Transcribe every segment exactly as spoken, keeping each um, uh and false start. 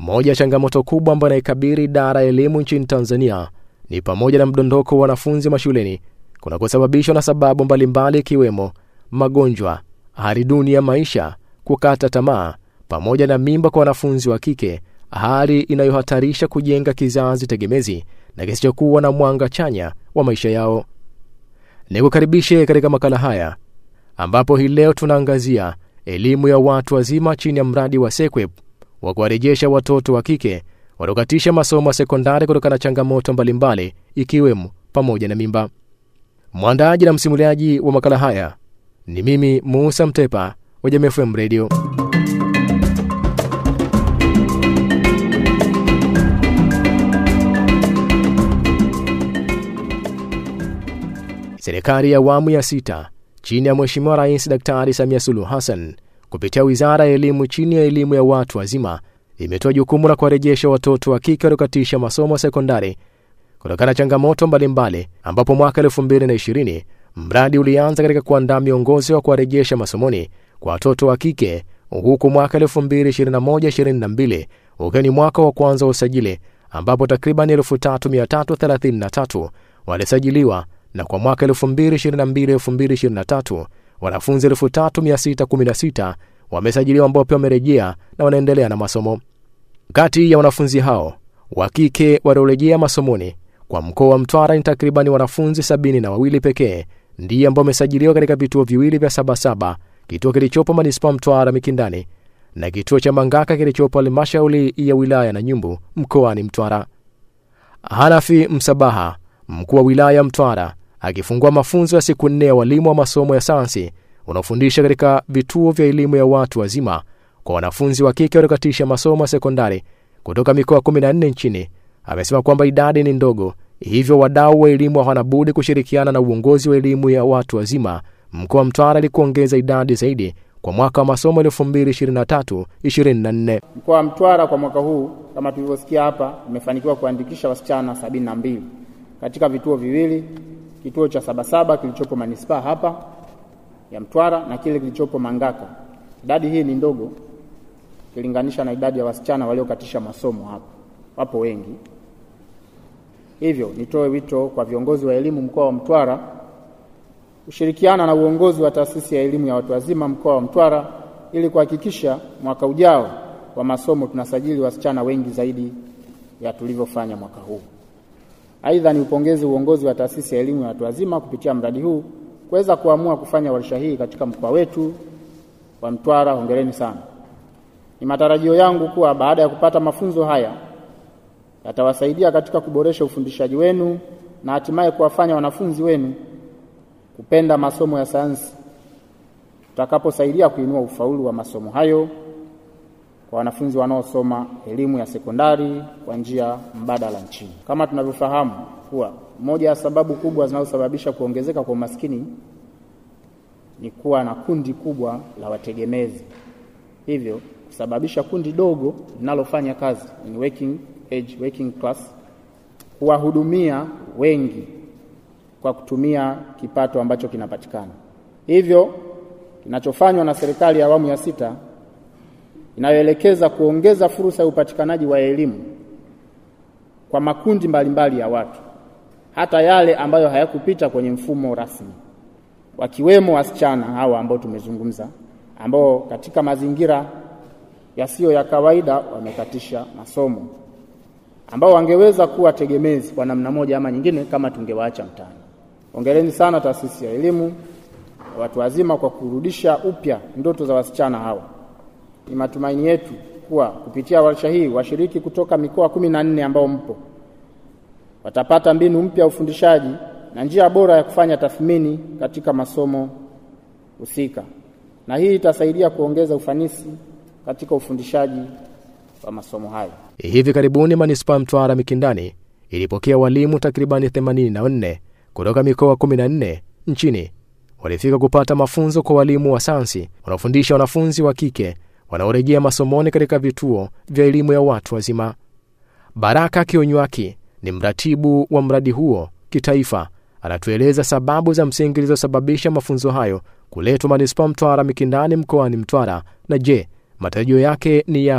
Moja changamoto kubwa ambayo inaikabili idara ya elimu nchini Tanzania ni pamoja na mdondoko wa wanafunzi mashuleni kunakosababishwa na sababu mbalimbali ikiwemo magonjwa, hali duni ya maisha, kukata tamaa, pamoja na mimba kwa wanafunzi wa kike, hali inayohatarisha kujenga kizazi tegemezi na kisichokuwa na mwanga chanya wa maisha yao. Nikukaribishe katika makala haya ambapo hii leo tunaangazia elimu ya watu wazima chini ya mradi wa SEQUIP wa kuwarejesha watoto wa kike wanaokatisha masomo ya sekondari kutokana na changamoto mbalimbali ikiwemo pamoja na mimba. Mwandaji na msimuliaji wa makala haya ni mimi Musa Mtepa wa Jamii F M Radio. Serikali ya awamu ya sita chini ya Mheshimiwa Rais Daktari Samia Suluhu Hassan kupitia Wizara ya Elimu chini ya elimu ya watu wazima imetoa jukumu la kuwarejesha watoto wa kike wanaokatisha masomo ya sekondari kutokana na changamoto mbalimbali, ambapo mwaka elfu mbili na ishirini mradi ulianza katika kuandaa miongozo wa kuwarejesha masomoni kwa watoto wa kike, huku mwaka elfu mbili na ishirini na moja ishirini na mbili ukiwa ni mwaka wa kwanza wa usajili ambapo takriban elfu tatu mia tatu thelathini na tatu walisajiliwa, na kwa mwaka elfu mbili na ishirini na mbili elfu mbili na ishirini na tatu wanafunzi elfu tatu mia sita kumi na sita wamesajiliwa ambao pia wamerejea na wanaendelea na masomo. Kati ya wanafunzi hao wa kike waliorejea masomoni kwa mkoa wa Mtwara ni takriban wanafunzi sabini na wawili pekee ndiye ambao wamesajiliwa katika vituo viwili vya Sabasaba, kituo kilichopo Manispaa Mtwara Mikindani na kituo cha Mangaka kilichopo halmashauri ya wilaya na Nyumbu mkoani Mtwara. Hanafi Msabaha, mkuu wa wilaya Mtwara, akifungua mafunzo ya siku nne ya walimu wa masomo ya sayansi wanaofundisha katika vituo vya elimu ya watu wazima kwa wanafunzi wa kike wanaokatisha masomo ya sekondari kutoka mikoa kumi na nne nchini, amesema kwamba idadi ni ndogo, hivyo wadau wa elimu hawana budi kushirikiana na uongozi wa elimu ya watu wazima mkoa wa Mtwara ili kuongeza idadi zaidi kwa mwaka wa masomo elfu mbili na ishirini na tatu ishirini na nne. Mkoa wa Mtwara kwa mwaka huu kama tulivyosikia hapa umefanikiwa kuandikisha wasichana sabini na mbili katika vituo viwili, kituo cha Sabasaba kilichopo Manispaa hapa ya Mtwara na kile kilichopo Mangaka. Idadi hii ni ndogo kilinganisha na idadi ya wasichana waliokatisha masomo hapa. Wapo wengi. Hivyo nitoe wito kwa viongozi wa elimu mkoa wa Mtwara kushirikiana na uongozi wa taasisi ya elimu ya watu wazima mkoa wa Mtwara ili kuhakikisha mwaka ujao wa masomo tunasajili wasichana wengi zaidi ya tulivyofanya mwaka huu. Aidha, ni upongeze uongozi wa taasisi ya elimu ya watu wazima kupitia mradi huu kuweza kuamua kufanya warsha hii katika mkoa wetu wa Mtwara. Hongereni sana. Ni matarajio yangu kuwa baada ya kupata mafunzo haya yatawasaidia katika kuboresha ufundishaji wenu na hatimaye kuwafanya wanafunzi wenu kupenda masomo ya sayansi, tutakaposaidia kuinua ufaulu wa masomo hayo kwa wanafunzi wanaosoma elimu ya sekondari kwa njia mbadala nchini. Kama tunavyofahamu kuwa moja ya sababu kubwa zinazosababisha kuongezeka kwa umaskini ni kuwa na kundi kubwa la wategemezi, hivyo kusababisha kundi dogo linalofanya kazi in working age working class kuwahudumia wengi kwa kutumia kipato ambacho kinapatikana. Hivyo kinachofanywa na serikali ya awamu ya sita inayoelekeza kuongeza fursa ya upatikanaji wa elimu kwa makundi mbalimbali mbali ya watu, hata yale ambayo hayakupita kwenye mfumo rasmi, wakiwemo wasichana hawa ambao tumezungumza, ambao katika mazingira yasiyo ya kawaida wamekatisha masomo, ambao wangeweza kuwa tegemezi kwa namna moja ama nyingine kama tungewaacha mtaani. Hongereni sana taasisi ya elimu ya watu wazima kwa kurudisha upya ndoto za wasichana hawa. Ni matumaini yetu kuwa kupitia warsha hii washiriki kutoka mikoa kumi na nne ambao mpo watapata mbinu mpya ufundishaji na njia bora ya kufanya tathmini katika masomo husika, na hii itasaidia kuongeza ufanisi katika ufundishaji wa masomo hayo. Hivi karibuni Manispaa Mtwara Mikindani ilipokea walimu takriban themanini na nne kutoka mikoa kumi na nne nchini. Walifika kupata mafunzo kwa walimu wa sayansi wanaofundisha wanafunzi wa kike wanaorejea masomoni katika vituo vya elimu ya watu wazima. Baraka Kionywaki ni mratibu wa mradi huo kitaifa, anatueleza sababu za msingi zilizosababisha mafunzo hayo kuletwa Manispaa Mtwara Mikindani mkoani Mtwara, na je, matarajio yake ni yapi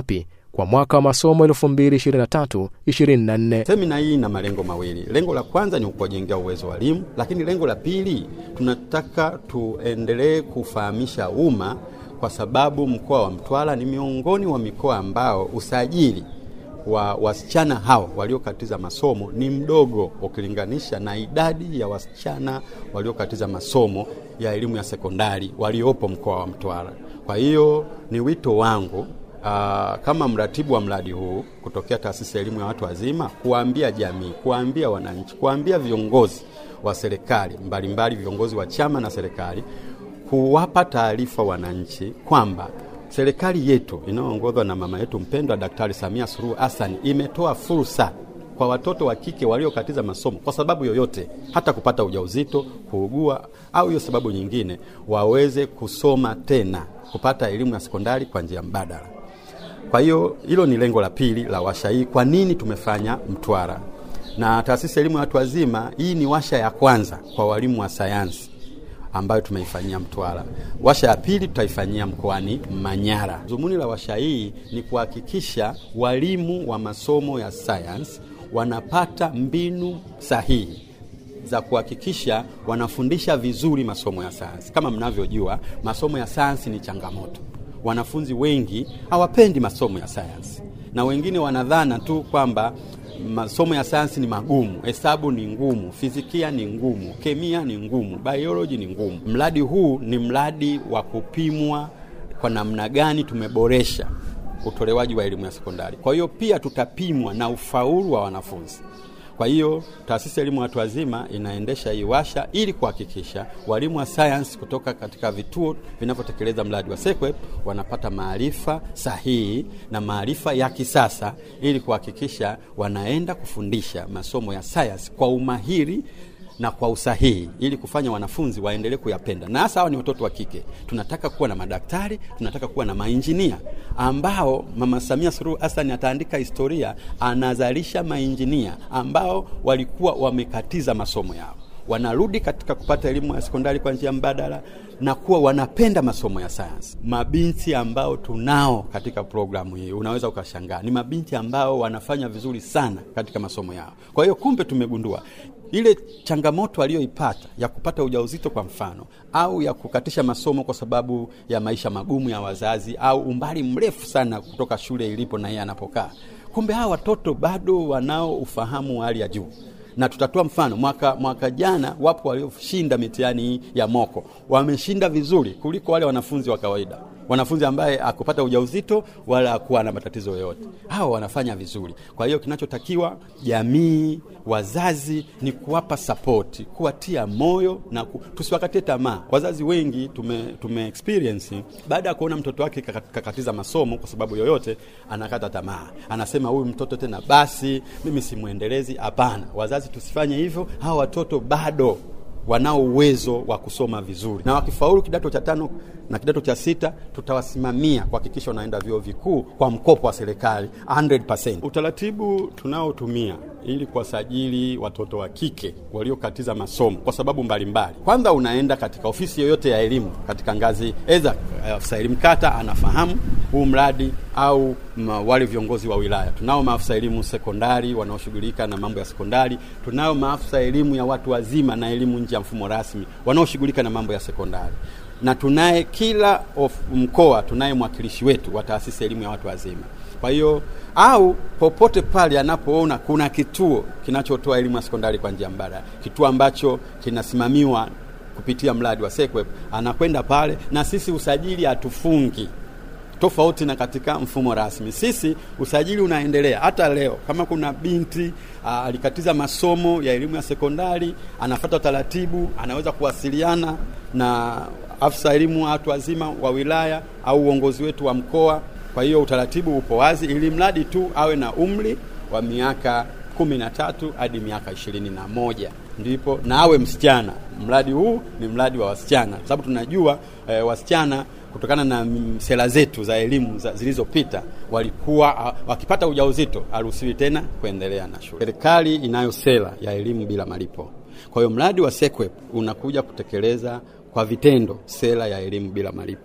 kwa mwaka wa masomo elfu mbili ishirini na tatu ishirini na nne. Semina hii ina malengo mawili. Lengo la kwanza ni kuwajengea uwezo wa walimu, lakini lengo la pili tunataka tuendelee kufahamisha umma, kwa sababu mkoa wa Mtwara ni miongoni wa mikoa ambao usajili wa wasichana hao waliokatiza masomo ni mdogo ukilinganisha na idadi ya wasichana waliokatiza masomo ya elimu ya sekondari waliopo mkoa wa Mtwara. Kwa hiyo ni wito wangu Aa, kama mratibu wa mradi huu kutokea taasisi ya elimu ya watu wazima, kuambia jamii, kuambia wananchi, kuambia viongozi wa serikali mbalimbali, viongozi wa chama na serikali, kuwapa taarifa wananchi kwamba serikali yetu inayoongozwa na mama yetu mpendwa Daktari Samia Suluhu Hassan imetoa fursa kwa watoto wa kike waliokatiza masomo kwa sababu yoyote, hata kupata ujauzito, kuugua au hiyo sababu nyingine, waweze kusoma tena, kupata elimu ya sekondari kwa njia mbadala. Kwa hiyo hilo ni lengo la pili la washa hii. Kwa nini tumefanya Mtwara? Na taasisi ya elimu ya watu wazima, hii ni washa ya kwanza kwa walimu wa sayansi ambayo tumeifanyia Mtwara. Washa ya pili tutaifanyia mkoani Manyara. Dhumuni la washa hii ni kuhakikisha walimu wa masomo ya sayansi wanapata mbinu sahihi za kuhakikisha wanafundisha vizuri masomo ya sayansi. Kama mnavyojua, masomo ya sayansi ni changamoto. Wanafunzi wengi hawapendi masomo ya sayansi, na wengine wanadhana tu kwamba masomo ya sayansi ni magumu, hesabu ni ngumu, fizikia ni ngumu, kemia ni ngumu, biology ni ngumu. Mradi huu ni mradi wa kupimwa kwa namna gani tumeboresha utolewaji wa elimu ya sekondari. Kwa hiyo pia tutapimwa na ufaulu wa wanafunzi. Kwa hiyo taasisi ya elimu ya watu wazima inaendesha hii washa ili kuhakikisha walimu wa science kutoka katika vituo vinavyotekeleza mradi wa SEQUIP wanapata maarifa sahihi na maarifa ya kisasa, ili kuhakikisha wanaenda kufundisha masomo ya science kwa umahiri na kwa usahihi, ili kufanya wanafunzi waendelee kuyapenda. Na hasa hawa ni watoto wa kike. Tunataka kuwa na madaktari, tunataka kuwa na mainjinia ambao Mama Samia Suluhu Hassan ataandika historia, anazalisha mainjinia ambao walikuwa wamekatiza masomo yao, wanarudi katika kupata elimu ya sekondari kwa njia mbadala na kuwa wanapenda masomo ya sayansi. Mabinti ambao tunao katika programu hii, unaweza ukashangaa, ni mabinti ambao wanafanya vizuri sana katika masomo yao. Kwa hiyo kumbe tumegundua ile changamoto aliyoipata ya kupata ujauzito kwa mfano, au ya kukatisha masomo kwa sababu ya maisha magumu ya wazazi, au umbali mrefu sana kutoka shule ilipo na yeye anapokaa, kumbe hawa watoto bado wanao ufahamu wa hali ya juu. Na tutatoa mfano, mwaka mwaka jana wapo walioshinda mitihani ya moko, wameshinda vizuri kuliko wale wanafunzi wa kawaida, wanafunzi ambaye akupata ujauzito wala kuwa na matatizo yoyote. Hao wanafanya vizuri. Kwa hiyo kinachotakiwa jamii, wazazi, ni kuwapa support, kuwatia moyo na ku, tusiwakatie tamaa. Wazazi wengi tume tume experience, baada ya kuona mtoto wake kakatiza masomo kwa sababu yoyote, anakata tamaa, anasema huyu mtoto tena basi mimi simuendelezi. Hapana, wazazi tusifanye hivyo. Hao watoto bado wanao uwezo wa kusoma vizuri, na wakifaulu kidato cha tano na kidato cha sita, tutawasimamia kuhakikisha wanaenda vyuo vikuu kwa mkopo wa serikali mia moja kwa mia. Utaratibu tunaotumia ili kuwasajili watoto wa kike waliokatiza masomo kwa sababu mbalimbali, kwanza unaenda katika ofisi yoyote ya elimu katika ngazi eza afisa elimu kata anafahamu huu mradi, au ma, wale viongozi wa wilaya. Tunao maafisa elimu sekondari wanaoshughulika na mambo ya sekondari, tunao maafisa elimu ya watu wazima na elimu nje ya mfumo rasmi wanaoshughulika na mambo ya sekondari, na tunaye kila of mkoa tunaye mwakilishi wetu wa taasisi elimu ya watu wazima. Kwa hiyo au popote pale anapoona kuna kituo kinachotoa elimu ya sekondari kwa njia mbadala, kituo ambacho kinasimamiwa kupitia mradi wa SEQUIP, anakwenda pale, na sisi usajili hatufungi. Tofauti na katika mfumo rasmi, sisi usajili unaendelea hata leo. Kama kuna binti a, alikatiza masomo ya elimu ya sekondari, anafuata taratibu, anaweza kuwasiliana na afisa elimu watu wazima wa wilaya au uongozi wetu wa mkoa. Kwa hiyo utaratibu upo wazi, ili mradi tu awe na umri wa miaka kumi na tatu hadi miaka ishirini na moja ndipo, na awe msichana. Mradi huu ni mradi wa wasichana, sababu tunajua e, wasichana kutokana na sera zetu za elimu zilizopita walikuwa wakipata ujauzito haruhusiwi tena kuendelea na shule. Serikali inayo sera ya elimu bila malipo. Kwa hiyo mradi wa SEQUIP unakuja kutekeleza kwa vitendo sera ya elimu bila malipo.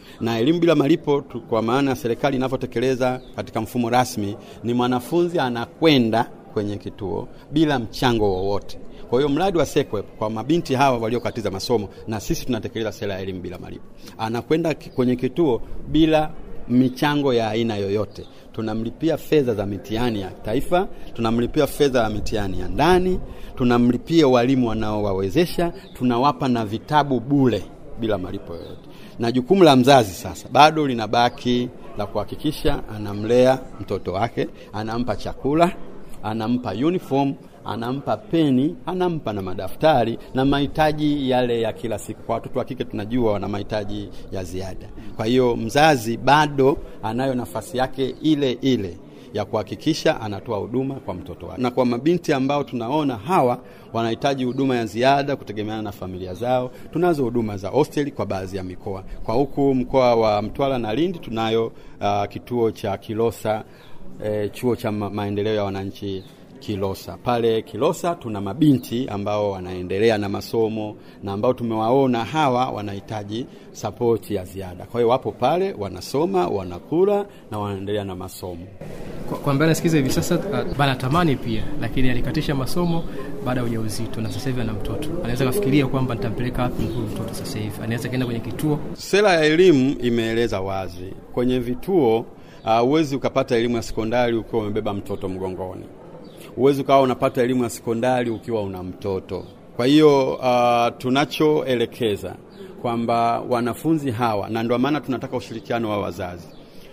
Na elimu bila malipo tu, kwa maana serikali inavyotekeleza katika mfumo rasmi, ni mwanafunzi anakwenda kwenye kituo bila mchango wowote. Kwa hiyo mradi wa SEQUIP kwa mabinti hawa waliokatiza masomo, na sisi tunatekeleza sera ya elimu bila malipo, anakwenda kwenye kituo bila michango ya aina yoyote. Tunamlipia fedha za mitihani ya taifa, tunamlipia fedha ya mitihani ya ndani, tunamlipia walimu wanaowawezesha, tunawapa na vitabu bure bila malipo yoyote. Na jukumu la mzazi sasa bado linabaki la kuhakikisha anamlea mtoto wake, anampa chakula, anampa uniform, anampa peni, anampa na madaftari na mahitaji yale ya kila siku. Kwa watoto wa kike tunajua wana mahitaji ya ziada. Kwa hiyo mzazi bado anayo nafasi yake ile ile ya kuhakikisha anatoa huduma kwa mtoto wake. Na kwa mabinti ambao tunaona hawa wanahitaji huduma ya ziada kutegemeana na familia zao, tunazo huduma za hosteli kwa baadhi ya mikoa. Kwa huku mkoa wa Mtwara na Lindi tunayo uh, kituo cha Kilosa, eh, chuo cha ma- maendeleo ya wananchi Kilosa. Pale Kilosa tuna mabinti ambao wanaendelea na masomo na ambao tumewaona hawa wanahitaji support ya ziada. Kwa hiyo wapo pale wanasoma, wanakula na wanaendelea na masomo. Kwa, kwa mbele nasikiza hivi sasa uh, bana tamani pia, lakini alikatisha masomo baada ya ujauzito na sasa hivi ana mtoto. Anaweza kufikiria kwamba nitampeleka wapi mtoto sasa hivi? Anaweza kwenda kwenye kituo. Sera ya elimu imeeleza wazi. Kwenye vituo huwezi uh, ukapata elimu ya sekondari ukiwa umebeba mtoto mgongoni. Uwezi ukawa unapata elimu ya sekondari ukiwa una mtoto. Kwa hiyo uh, tunachoelekeza kwamba wanafunzi hawa, na ndio maana tunataka ushirikiano wa wazazi.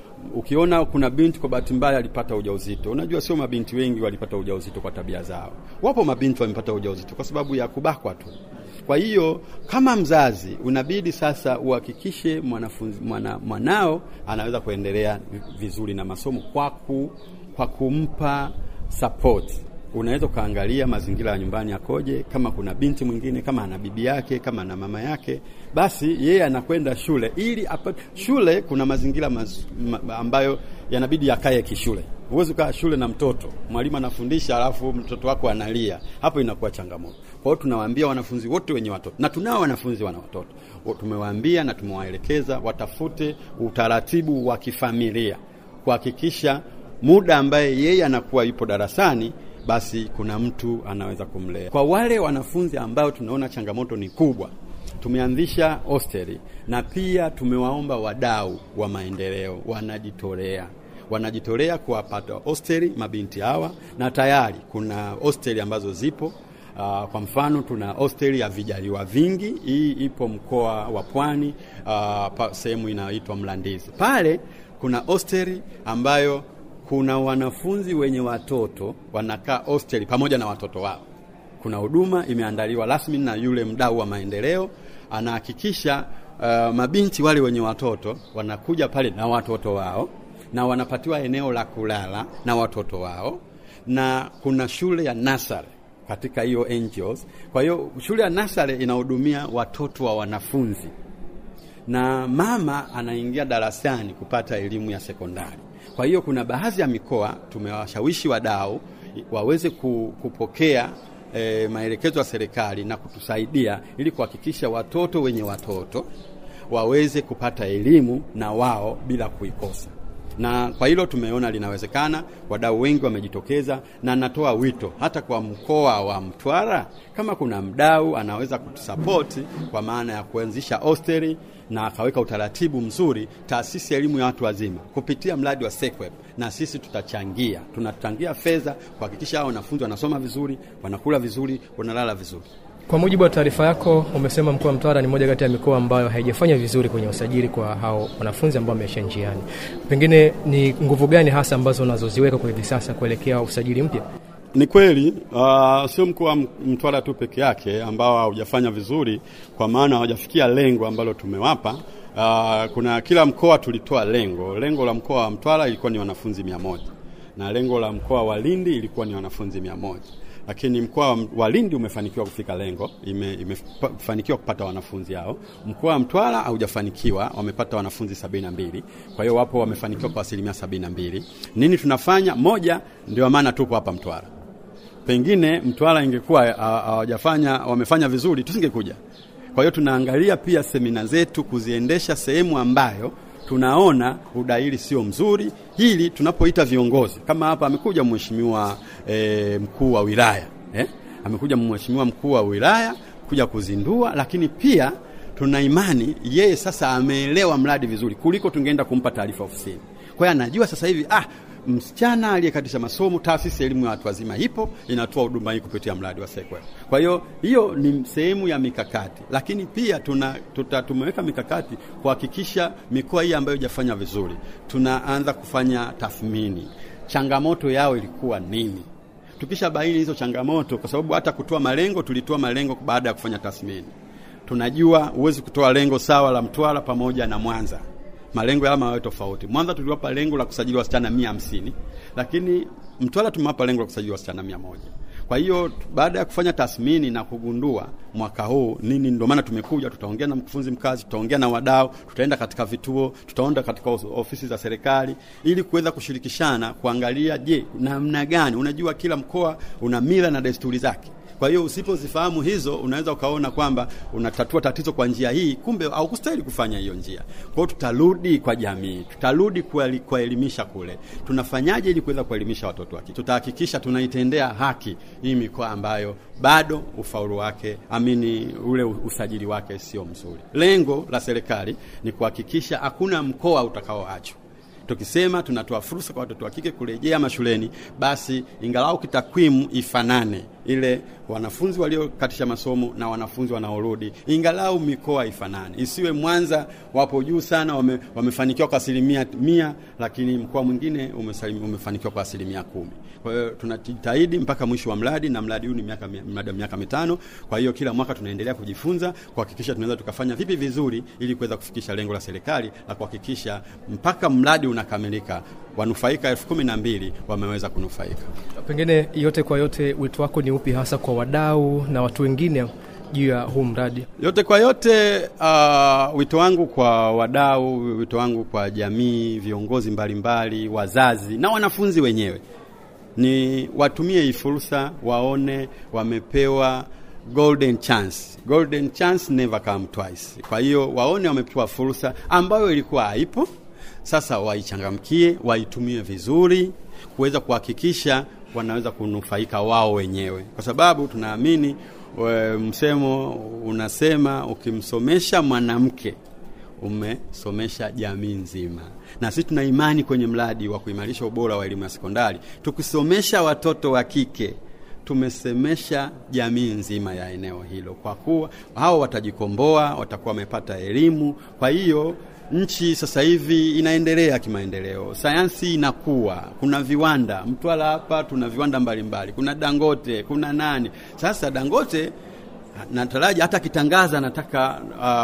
Ukiona kuna binti kwa bahati mbaya alipata ujauzito, unajua sio mabinti wengi walipata ujauzito kwa tabia zao. Wapo mabinti wamepata ujauzito kwa sababu ya kubakwa tu. Kwa hiyo kama mzazi unabidi sasa uhakikishe mwanafunzi mwana, mwanao anaweza kuendelea vizuri na masomo kwa ku, kwa kumpa support. Unaweza kaangalia mazingira ya nyumbani yakoje, kama kuna binti mwingine, kama ana bibi yake, kama ana mama yake, basi yeye anakwenda shule ili apate shule. Kuna mazingira maz, ma, ambayo yanabidi yakae kishule. Huwezi kaa shule na mtoto, mwalimu anafundisha alafu mtoto wako analia. Hapo inakuwa changamoto. Kwa hiyo tunawaambia wanafunzi wote wenye watoto, na tunao wanafunzi wana watoto, tumewaambia na tumewaelekeza watafute utaratibu wa kifamilia kuhakikisha muda ambaye yeye anakuwa yupo darasani, basi kuna mtu anaweza kumlea. Kwa wale wanafunzi ambao tunaona changamoto ni kubwa, tumeanzisha hosteli na pia tumewaomba wadau wa maendeleo wanajitolea. Wanajitolea kuwapata hosteli mabinti hawa, na tayari kuna hosteli ambazo zipo. Uh, kwa mfano tuna hosteli ya Vijaliwa Vingi, hii ipo mkoa wa Pwani, uh, sehemu inaitwa Mlandizi. Pale kuna hosteli ambayo kuna wanafunzi wenye watoto wanakaa hosteli pamoja na watoto wao. Kuna huduma imeandaliwa rasmi na yule mdau wa maendeleo, anahakikisha uh, mabinti wale wenye watoto wanakuja pale na watoto wao na wanapatiwa eneo la kulala na watoto wao, na kuna shule ya nursery katika hiyo N G Os. Kwa hiyo shule ya nursery inahudumia watoto wa wanafunzi, na mama anaingia darasani kupata elimu ya sekondari. Kwa hiyo kuna baadhi ya mikoa tumewashawishi wadau waweze kupokea e, maelekezo ya serikali na kutusaidia ili kuhakikisha watoto wenye watoto waweze kupata elimu na wao bila kuikosa. Na kwa hilo tumeona linawezekana, wadau wengi wamejitokeza, na natoa wito hata kwa mkoa wa Mtwara, kama kuna mdau anaweza kutusupport kwa maana ya kuanzisha hosteli na akaweka utaratibu mzuri, taasisi ya elimu ya watu wazima kupitia mradi wa SEQUIP, na sisi tutachangia, tunachangia fedha kuhakikisha hao wanafunzi wanasoma vizuri, wanakula vizuri, wanalala vizuri. Kwa mujibu wa taarifa yako, umesema mkoa wa Mtwara ni moja kati ya mikoa ambayo haijafanya vizuri kwenye usajili kwa hao wanafunzi ambao wameisha njiani. Pengine ni nguvu gani hasa ambazo unazoziweka kwa hivi sasa kuelekea usajili mpya? Ni kweli uh, sio mkoa wa Mtwara tu peke yake ambao haujafanya vizuri, kwa maana hawajafikia lengo ambalo tumewapa. Uh, kuna kila mkoa tulitoa lengo. Lengo la mkoa wa Mtwara ilikuwa ni wanafunzi mia moja, na lengo la mkoa wa Lindi ilikuwa ni wanafunzi mia moja. Lakini mkoa wa Lindi umefanikiwa kufika lengo, imefanikiwa kupata wanafunzi hao. Mkoa wa Mtwara haujafanikiwa, wamepata wanafunzi sabini na mbili. Kwa hiyo wapo wamefanikiwa kwa asilimia sabini na mbili. Nini tunafanya? Moja, ndio maana tupo hapa Mtwara. Pengine Mtwara ingekuwa hawajafanya, wamefanya vizuri, tusingekuja. Kwa hiyo tunaangalia pia semina zetu kuziendesha sehemu ambayo tunaona udahili sio mzuri, hili tunapoita viongozi. Kama hapa amekuja mheshimiwa e, mkuu wa wilaya, eh? Amekuja mheshimiwa mkuu wa wilaya kuja kuzindua, lakini pia tuna imani yeye sasa ameelewa mradi vizuri kuliko tungeenda kumpa taarifa ofisini. Kwa hiyo anajua sasa hivi ah msichana aliyekatisha masomo, taasisi elimu ya watu wazima ipo inatoa huduma hii kupitia mradi wa SEQUIP. Kwa hiyo hiyo ni sehemu ya mikakati, lakini pia tuna tuta, tumeweka mikakati kuhakikisha mikoa hii ambayo haijafanya vizuri tunaanza kufanya tathmini. Changamoto yao ilikuwa nini? Tukisha baini hizo changamoto, kwa sababu hata kutoa malengo tulitoa malengo baada ya kufanya tathmini. Tunajua uwezi kutoa lengo sawa la Mtwara pamoja na Mwanza. Malengo yao mawe tofauti. Mwanza tuliwapa lengo la kusajili wasichana mia hamsini, lakini Mtwara tumewapa lengo la kusajili wasichana mia moja. Kwa hiyo baada ya kufanya tathmini na kugundua mwaka huu nini, ndio maana tumekuja, tutaongea na mkufunzi mkazi, tutaongea na wadau, tutaenda katika vituo, tutaenda katika ofisi za serikali ili kuweza kushirikishana kuangalia je, namna gani. Unajua kila mkoa una mila na desturi zake. Kwa hiyo usipozifahamu hizo unaweza ukaona kwamba unatatua tatizo kwa njia hii, kumbe au kustahili kufanya hiyo njia. Kwa hiyo tutarudi kwa jamii, tutarudi kuelimisha kule. Tunafanyaje ili kuweza kuelimisha watoto wake? Tutahakikisha tunaitendea haki hii mikoa ambayo bado ufaulu wake, amini ule usajili wake sio mzuri. Lengo la serikali ni kuhakikisha hakuna mkoa utakaoachwa. Tukisema tunatoa fursa kwa watoto wa kike kurejea mashuleni, basi ingalau kitakwimu ifanane, ile wanafunzi waliokatisha masomo na wanafunzi wanaorudi, ingalau mikoa ifanane. Isiwe Mwanza wapo juu sana wame, wamefanikiwa kwa asilimia mia, lakini mkoa mwingine umefanikiwa kwa asilimia kumi. Kwa hiyo tunajitahidi mpaka mwisho wa mradi, na mradi huu ni miaka mradi miaka mitano. Kwa hiyo kila mwaka tunaendelea kujifunza kuhakikisha tunaweza tukafanya vipi vizuri ili kuweza kufikisha lengo la serikali la kuhakikisha mpaka mradi unakamilika wanufaika elfu kumi na mbili wameweza kunufaika. Pengine yote kwa yote, wito wako ni upi hasa kwa wadau na watu wengine juu ya huu mradi? Yote kwa yote, uh, wito wangu kwa wadau, wito wangu kwa jamii, viongozi mbalimbali, wazazi na wanafunzi wenyewe ni watumie hii fursa, waone wamepewa golden chance. Golden chance never come twice. Kwa hiyo waone wamepewa fursa ambayo ilikuwa haipo. Sasa waichangamkie, waitumie vizuri kuweza kuhakikisha wanaweza kunufaika wao wenyewe. Kwa sababu tunaamini msemo unasema ukimsomesha mwanamke umesomesha jamii nzima. Na sisi tuna imani kwenye mradi wa kuimarisha ubora wa elimu ya sekondari, tukisomesha watoto wa kike tumesemesha jamii nzima ya eneo hilo, kwa kuwa hao watajikomboa, watakuwa wamepata elimu. Kwa hiyo nchi sasa hivi inaendelea kimaendeleo, sayansi inakuwa, kuna viwanda. Mtwara hapa tuna viwanda mbalimbali, kuna Dangote, kuna nani. Sasa Dangote nataraji hata kitangaza nataka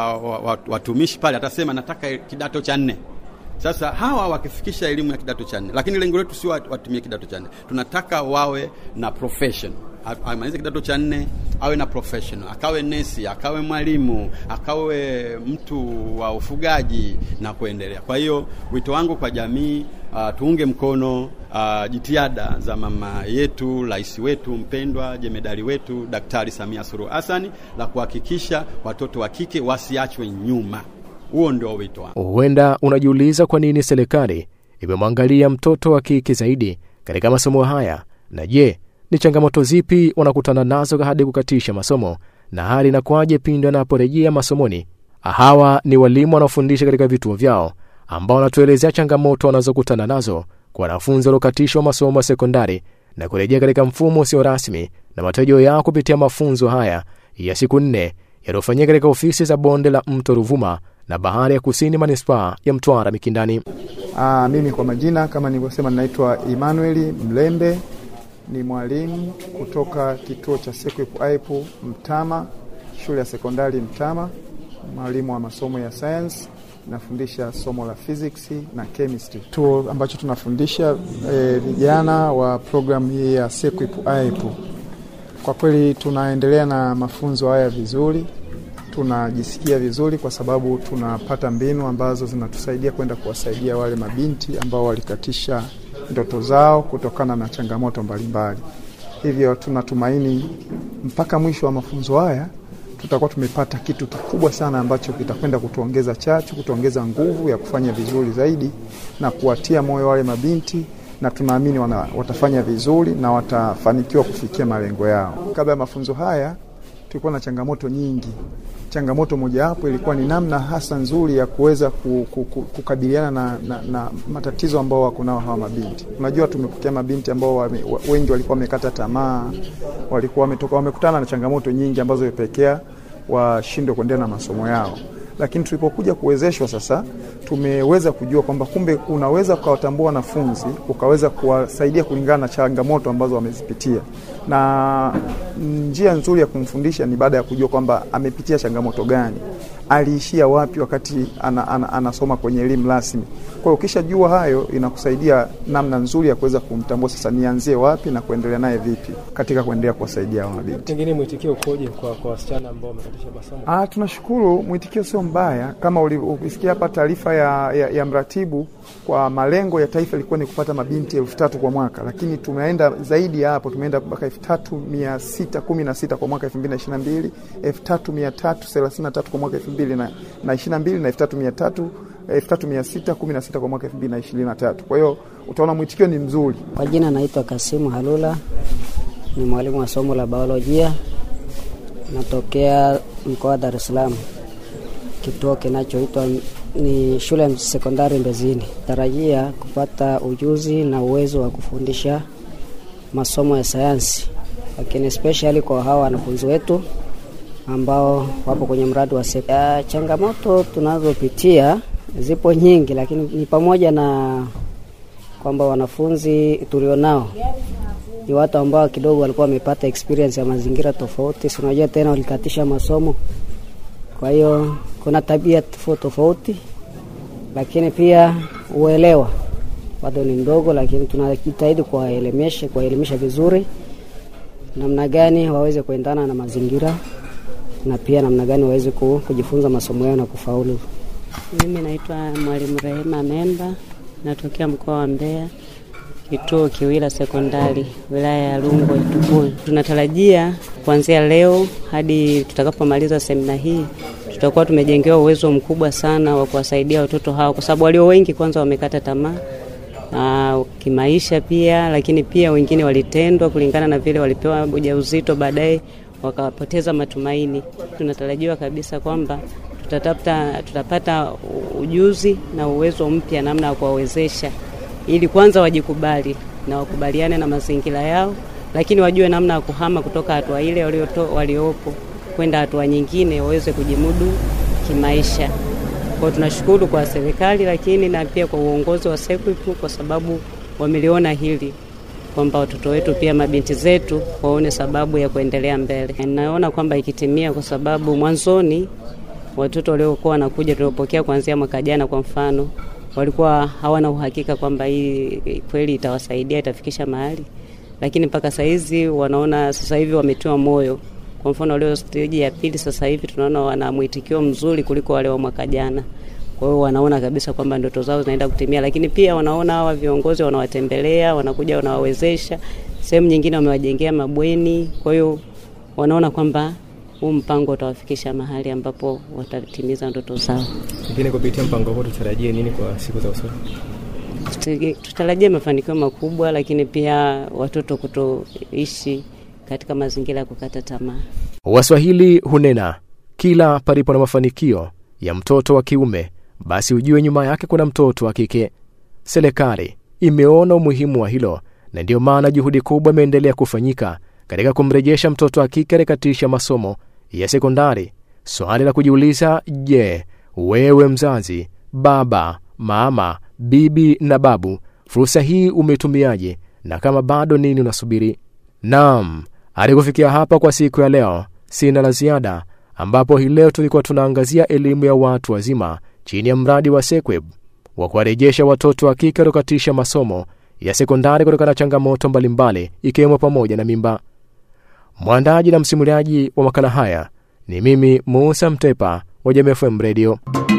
uh, watumishi pale atasema nataka kidato cha nne. Sasa hawa wakifikisha elimu ya kidato cha nne, lakini lengo letu sio watumie kidato cha nne. Tunataka wawe na profession. Amalize kidato cha nne, awe na professional, akawe nesi, akawe mwalimu, akawe mtu wa ufugaji na kuendelea. Kwa hiyo wito wangu kwa jamii, uh, tuunge mkono uh, jitihada za mama yetu, rais wetu mpendwa, jemedari wetu Daktari Samia Suluhu Hassan, la kuhakikisha watoto wa kike wasiachwe nyuma. Huo ndio wito wangu. Huenda unajiuliza kwa nini serikali imemwangalia mtoto wa kike zaidi katika masomo haya, na je, ni changamoto zipi wanakutana nazo hadi kukatisha masomo, na hali inakuwaje pindi wanaporejea masomoni? Hawa ni walimu wanaofundisha katika vituo vyao ambao wanatuelezea changamoto wanazokutana nazo kwa wanafunzi waliokatishwa masomo ya sekondari na kurejea katika mfumo usio rasmi, na matarajio yao kupitia mafunzo haya ya siku nne yaliyofanyika katika ofisi za bonde la Mto Ruvuma na Bahari ya Kusini manispaa ya Mtwara Mikindani. Ah, mimi kwa majina kama nilivyosema naitwa Emmanuel Mlembe, ni mwalimu kutoka kituo cha SEQUIP A I P Mtama, shule ya sekondari Mtama, mwalimu wa masomo ya science, nafundisha somo la physics na chemistry. Kituo ambacho tunafundisha vijana e, wa program hii ya SEQUIP A I P. Kwa kweli tunaendelea na mafunzo haya vizuri. Tunajisikia vizuri kwa sababu tunapata mbinu ambazo zinatusaidia kwenda kuwasaidia wale mabinti ambao walikatisha ndoto zao kutokana na changamoto mbalimbali. Hivyo tunatumaini mpaka mwisho wa mafunzo haya tutakuwa tumepata kitu kikubwa sana ambacho kitakwenda kutuongeza chachu, kutuongeza nguvu ya kufanya vizuri zaidi na kuwatia moyo wale mabinti, na tunaamini wana, watafanya vizuri na watafanikiwa kufikia malengo yao. Kabla ya mafunzo haya tulikuwa na changamoto nyingi. Changamoto moja hapo ilikuwa ni namna hasa nzuri ya kuweza kukabiliana na, na, na matatizo ambao wako nao hawa mabinti. Unajua tumepokea mabinti ambao wame, wengi walikuwa wamekata tamaa, walikuwa wametoka wamekutana na changamoto nyingi ambazo zilipelekea washindwe kuendelea na masomo yao. Lakini tulipokuja kuwezeshwa sasa, tumeweza kujua kwamba kumbe unaweza kuwatambua wanafunzi, ukaweza kuwasaidia kulingana na changamoto ambazo wamezipitia. Na njia nzuri ya kumfundisha ni baada ya kujua kwamba amepitia changamoto gani, aliishia wapi wakati ana, ana, anasoma kwenye elimu rasmi. Kwa hiyo ukishajua hayo, inakusaidia namna nzuri ya kuweza kumtambua sasa nianzie wapi na kuendelea naye vipi katika kuendelea kuwasaidia hao mabinti. Pengine mwitikio ukoje kwa kwa wasichana ambao wamekatisha masomo? Ah, tunashukuru mwitikio sio mbaya. Kama ulisikia hapa taarifa ya, ya, ya mratibu, kwa malengo ya taifa ilikuwa ni kupata mabinti elfu tatu kwa mwaka, lakini tumeenda zaidi ya hapo, tumeenda mpaka elfu tatu mia sita kumi na sita kwa mwaka elfu mbili na ishirini na mbili, elfu tatu mia tatu thelathini na tatu kwa mwaka elfu mbili na ishirini na mbili na elfu tatu mia sita kumi na sita kwa mwaka elfu mbili na ishirini na tatu. Kwa hiyo utaona mwitikio ni mzuri. Kwa jina naitwa Kasimu Halula, ni mwalimu wa somo la biolojia, natokea mkoa wa Dar es Salaam. Kituo kinachoitwa ni shule ya sekondari Mbezini. Tarajia kupata ujuzi na uwezo wa kufundisha masomo ya sayansi, lakini especially kwa hawa wanafunzi wetu ambao wapo kwenye mradi wa sekondari. Changamoto tunazopitia zipo nyingi, lakini ni pamoja na kwamba wanafunzi tulionao ni watu ambao kidogo walikuwa wamepata experience ya mazingira tofauti. Si unajua tena walikatisha masomo, kwa hiyo kuna tabia tofauti tofauti, lakini pia uelewa bado ni ndogo, lakini tunajitahidi kuwaelimisha kuwaelimisha vizuri namna gani waweze kuendana na mazingira na pia namna gani waweze kujifunza masomo yao na kufaulu. Mimi naitwa Mwalimu Rehema Memba, natokea mkoa wa Mbeya, kituo Kiwila Sekondari, wilaya ya Rungwe Tukui. Tunatarajia kuanzia leo hadi tutakapomaliza semina hii tutakuwa tumejengewa uwezo mkubwa sana wa kuwasaidia watoto hao, kwa sababu walio wengi kwanza wamekata tamaa uh, kimaisha pia, lakini pia wengine walitendwa kulingana na vile walipewa ujauzito, baadaye wakapoteza matumaini. Tunatarajiwa kabisa kwamba tutatafuta tutapata ujuzi na uwezo mpya namna ya kuwawezesha, ili kwanza wajikubali na wakubaliane na mazingira yao, lakini wajue namna ya kuhama kutoka hatua ile waliopo kwenda hatua nyingine waweze kujimudu kimaisha. Kwa tunashukuru kwa serikali, lakini na pia kwa uongozi wa SEQUIP kwa sababu wameliona hili kwamba watoto wetu pia mabinti zetu waone sababu ya kuendelea mbele. Naona kwamba ikitimia, kwa sababu mwanzoni watoto waliokuwa wanakuja tuliopokea kuanzia mwaka jana kwa mfano walikuwa hawana uhakika kwamba hii kweli itawasaidia, itafikisha mahali, lakini mpaka sasa hizi wanaona sasa hivi wametiwa moyo. Kwa mfano leo stage ya pili sasa hivi tunaona wana mwitikio mzuri kuliko wale wa mwaka jana. Kwa hiyo wanaona kabisa kwamba ndoto zao zinaenda kutimia, lakini pia wanaona hawa viongozi wanawatembelea, wanakuja wanawawezesha. Sehemu nyingine wamewajengea mabweni, kwa hiyo wanaona kwamba huu mpango utawafikisha mahali ambapo watatimiza ndoto zao. Pengine kupitia mpango huu tutarajie nini kwa siku za usoni? Tutarajie mafanikio makubwa, lakini pia watoto kutoishi katika mazingira ya kukata tamaa. Waswahili hunena, kila palipo na mafanikio ya mtoto wa kiume, basi ujue nyuma yake kuna mtoto wa kike. Serikali imeona umuhimu wa hilo, na ndio maana juhudi kubwa imeendelea kufanyika katika kumrejesha mtoto wa kike katika masomo ya sekondari. Swali la kujiuliza, je, wewe mzazi, baba, mama, bibi na babu, fursa hii umetumiaje? Na kama bado, nini unasubiri? Naam, hadi kufikia hapa kwa siku ya leo sina la ziada, ambapo hii leo tulikuwa tunaangazia elimu ya watu wazima chini ya mradi wa SEQUIP wa kuwarejesha watoto wa kike katika masomo ya sekondari kutokana na changamoto mbalimbali ikiwemo pamoja na mimba. Mwandaji na msimuliaji wa makala haya ni mimi Musa Mtepa wa Jamii F M Radio.